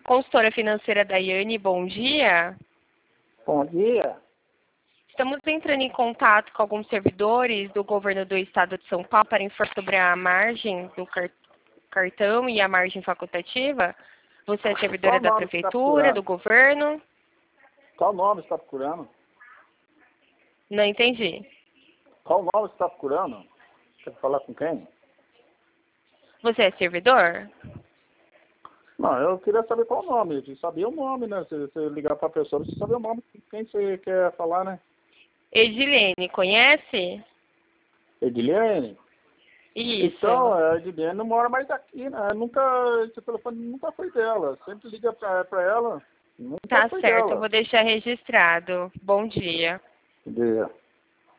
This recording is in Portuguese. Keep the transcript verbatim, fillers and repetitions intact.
consultora financeira Daiane, bom dia. Bom dia. Estamos entrando em contato com alguns servidores do governo do estado de São Paulo para informar sobre a margem do car- cartão e a margem facultativa. Você é servidora Qual da nome você está prefeitura, do procurando? governo? Qual nome você está procurando? Não entendi. Qual nome você está procurando? Quer falar com quem? Você é servidor? Não, eu queria saber qual o nome. De saber o nome, né? Se você ligar para a pessoa, você saber o nome de quem você quer falar, né? Edilene, conhece? Edilene? Isso. Então, a Edilene não mora mais aqui, né? Nunca, esse telefone nunca foi dela. Sempre liga para ela, nunca Tá foi certo, eu dela. vou deixar registrado. Bom dia. Dia.